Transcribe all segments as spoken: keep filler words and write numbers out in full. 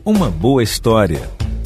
uma boa história.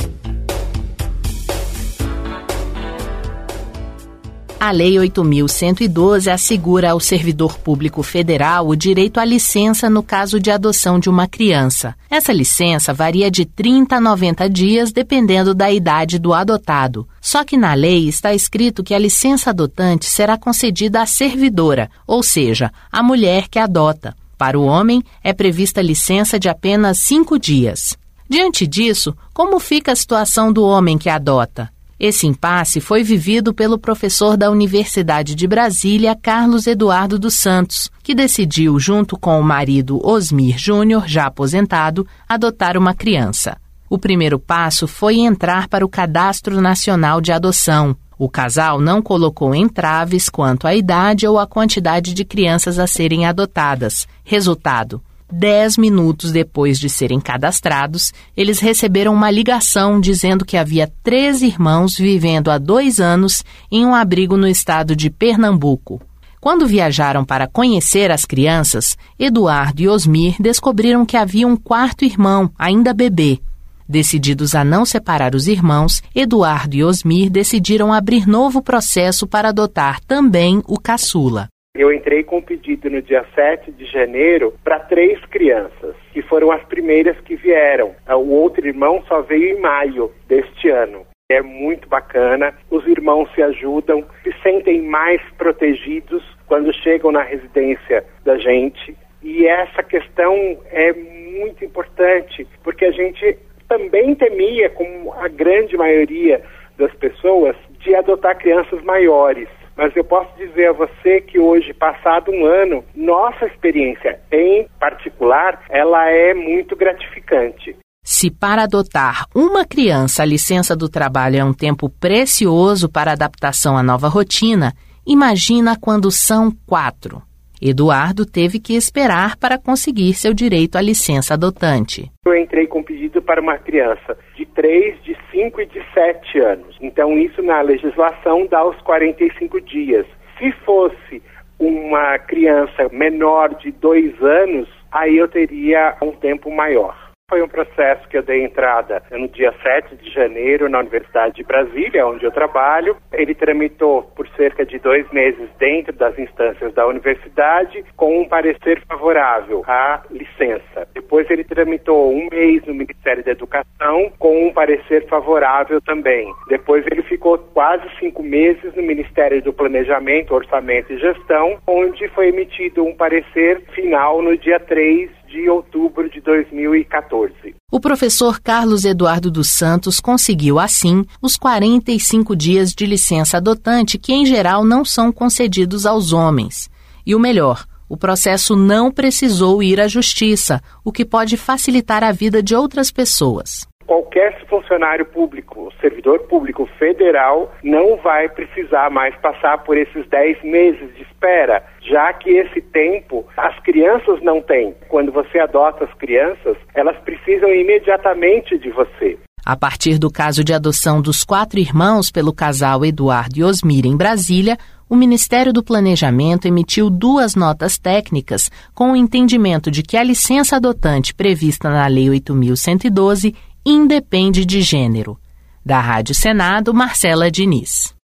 A Lei oito mil cento e doze assegura ao servidor público federal o direito à licença no caso de adoção de uma criança. Essa licença varia de trinta a noventa dias, dependendo da idade do adotado. Só que na lei está escrito que a licença adotante será concedida à servidora, ou seja, à mulher que adota. Para o homem, é prevista licença de apenas cinco dias. Diante disso, como fica a situação do homem que adota? Esse impasse foi vivido pelo professor da Universidade de Brasília, Carlos Eduardo dos Santos, que decidiu, junto com o marido Osmir Júnior, já aposentado, adotar uma criança. O primeiro passo foi entrar para o Cadastro Nacional de Adoção. O casal não colocou entraves quanto à idade ou à quantidade de crianças a serem adotadas. Resultado: Dez minutos depois de serem cadastrados, eles receberam uma ligação dizendo que havia três irmãos vivendo há dois anos em um abrigo no estado de Pernambuco. Quando viajaram para conhecer as crianças, Eduardo e Osmir descobriram que havia um quarto irmão, ainda bebê. Decididos a não separar os irmãos, Eduardo e Osmir decidiram abrir novo processo para adotar também o caçula. Eu entrei com um pedido no dia sete de janeiro para três crianças, que foram as primeiras que vieram. O outro irmão só veio em maio deste ano. É muito bacana, os irmãos se ajudam, se sentem mais protegidos quando chegam na residência da gente. E essa questão é muito importante, porque a gente também temia, como a grande maioria das pessoas, de adotar crianças maiores. Mas eu posso dizer a você que hoje, passado um ano, nossa experiência, em particular, ela é muito gratificante. Se para adotar uma criança a licença do trabalho é um tempo precioso para adaptação à nova rotina, imagina quando são quatro. Eduardo teve que esperar para conseguir seu direito à licença adotante. Eu entrei com pedido para uma criança de três, de cinco e de sete anos. Então isso na legislação dá os quarenta e cinco dias. Se fosse uma criança menor de dois anos, aí eu teria um tempo maior. Foi um processo que eu dei entrada no dia sete de janeiro na Universidade de Brasília, onde eu trabalho. Ele tramitou por cerca de dois meses dentro das instâncias da universidade com um parecer favorável à licença. Depois ele tramitou um mês no Ministério da Educação com um parecer favorável também. Depois ele ficou quase cinco meses no Ministério do Planejamento, Orçamento e Gestão, onde foi emitido um parecer final no dia três de outubro de dois mil e quatorze. O professor Carlos Eduardo dos Santos conseguiu, assim, os quarenta e cinco dias de licença adotante que, em geral, não são concedidos aos homens. E o melhor, o processo não precisou ir à justiça, o que pode facilitar a vida de outras pessoas. Qualquer funcionário público, servidor público federal, não vai precisar mais passar por esses dez meses de espera, já que esse tempo as crianças não têm. Quando você adota as crianças, elas precisam imediatamente de você. A partir do caso de adoção dos quatro irmãos pelo casal Eduardo e Osmir em Brasília, o Ministério do Planejamento emitiu duas notas técnicas com o entendimento de que a licença adotante prevista na Lei oito mil cento e doze independe de gênero. Da Rádio Senado, Marcela Diniz.